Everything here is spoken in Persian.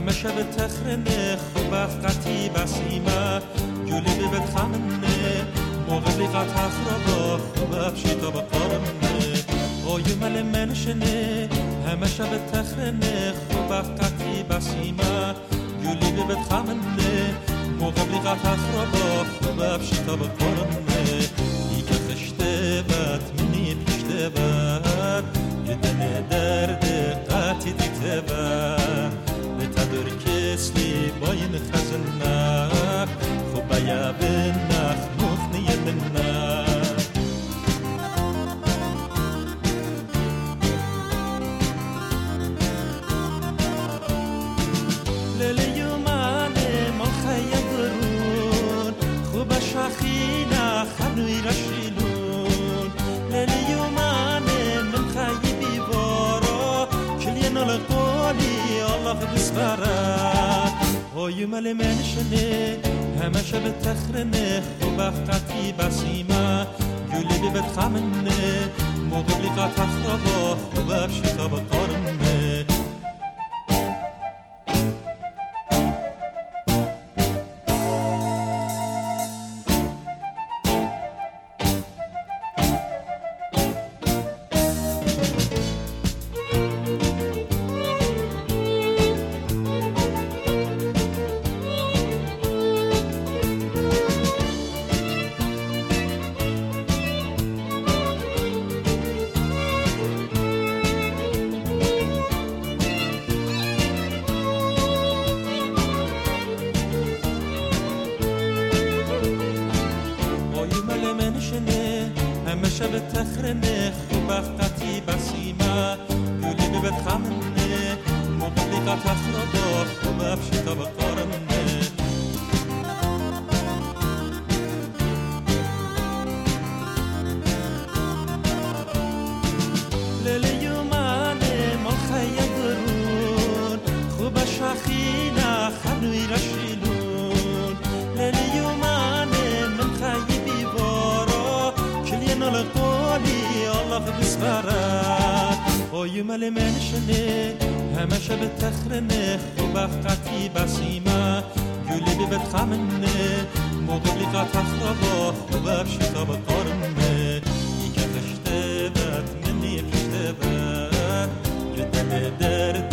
همه شب تخرنه خوب قطی بسیمه گلی بتخمنه موقع قطع خرابا خوب شیطا بقارنه آیو مل منشنه همه شب تخرنه خوب قطی بسیمه گلی بتخمنه موقع قطع خرابا خوب شیطا بقارنه ای که خشته بد منی پشته بد یدنه درد قطی دیته بد تدر کسلی باین خزنه خوبه یا بنخ مخنی منه لیلیو منه ما خیه برون خوبه شخینه خنوی رشیلون لیلیو منه من خیه بیوارا کلیه نال قولی الله بسپرد آیو مل منشنه همه شب تخرنه خوب قطی بسیمه گلی بتخمنه موقع قطع خرابا خوب شیطا بقارنه همه شب تخرنه خوب قطی بسیمه گلی بتخمنه موقع قطع خرابا خوب شیطا بقارنه لیلیو منه مال خیه برون خوب شخینه خنوی رشیلون لیلیو منه من خیه بیوارا کلیه نال قولی الله بسپرد آیو مل منشنه همه شب تخرنه خوب قطی بسیمه گلی بتخمنه موقع قطع خرابا خوب شیطا بقارنه ای که خشته بد منی پشته بد یدنه درد